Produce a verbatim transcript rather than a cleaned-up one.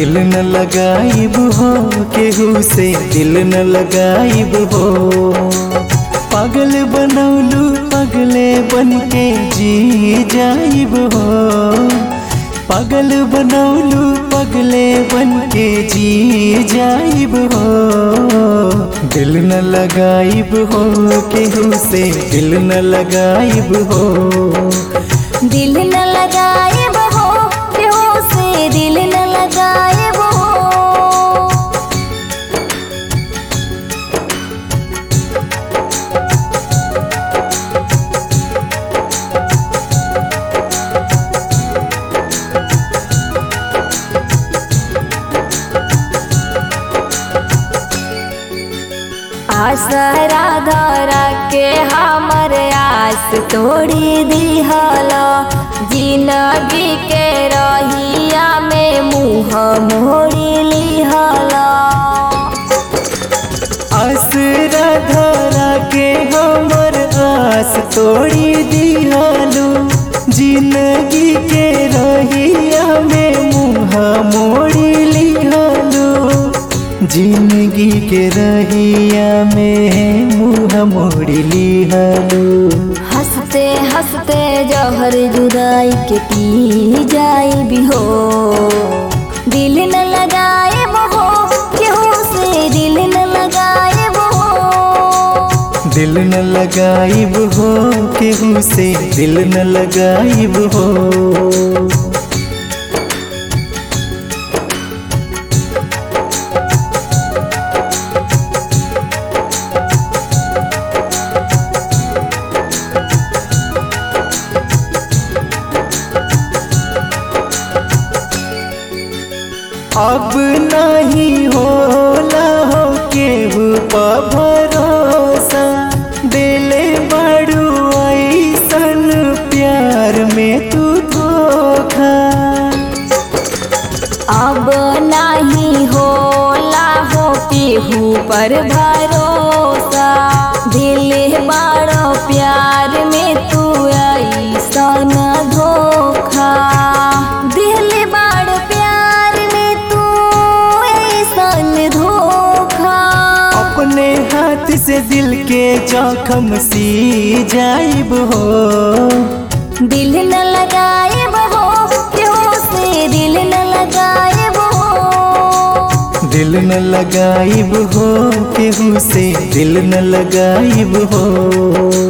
दिल न लगाइब हो केहू से दिल न लगाइब हो। पागल बनौलू पगले बन के जी जाइब हो। पागल बनौलू पगले बन के जी जाइब हो। दिल न लगाइब हो केहू से दिल न लगाइब हो। दिल न लगाइब हो केहू से दिल न लगाइब हो। आसरा धरा के हमर आस तोड़ी दिहला। जिंदगी के रहिया में मुँह मोड़ी लिहला। आसरा धरा के हमर आस तोड़ी दिहलू। जिंदगी के रहिया में मुँह मोड़ी लिहलू। जिंदगी के रहिया में मुँह मोड़ी लिहलू। हंसते हंसते जहर जुदाई के पी जाई भी हो। दिल न लगाइब हो केहू से दिल न लगाइब हो। दिल न लगाइब हो केहू से दिल न लगाइब हो। अब नहीं होला हो केहू पा भरोसा। दिले बड़ू ऐसन प्यार में तू धोखा। अब नहीं होला हो केहू पर भरोसा। दिल बड़ो प्यार में तू ऐसन धोखा। दिल बड़ प्यार में तू ऐसन धोखा। अपने हाथ से दिल के जख्म सी जाइब हो। दिल न लगाइब हो केहू से दिल न लगाइब हो। दिल न लगाइब हो केहू से दिल न लगाइब हो।